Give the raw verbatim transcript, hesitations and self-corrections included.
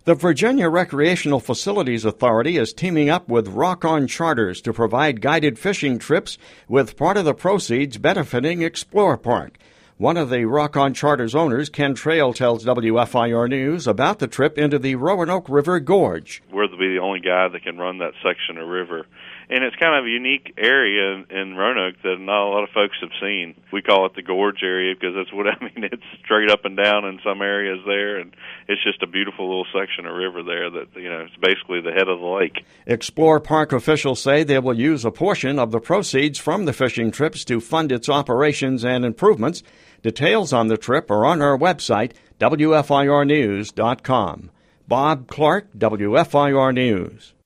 The Virginia Recreational Facilities Authority is teaming up with Rock On Charters to provide guided fishing trips with part of the proceeds benefiting Explore Park. One of the Rock On Charters owners, Ken Trail, tells W F I R News about the trip into the Roanoke River Gorge. We're the only guy that can run that section of river. And it's kind of a unique area in, in Roanoke that not a lot of folks have seen. We call it the Gorge area because that's what I mean. It's straight up and down in some areas there, and it's just a beautiful little section of river there that, you know, it's basically the head of the lake. Explore Park officials say they will use a portion of the proceeds from the fishing trips to fund its operations and improvements. Details on the trip are on our website, W F I R news dot com. Bob Clark, W F I R News.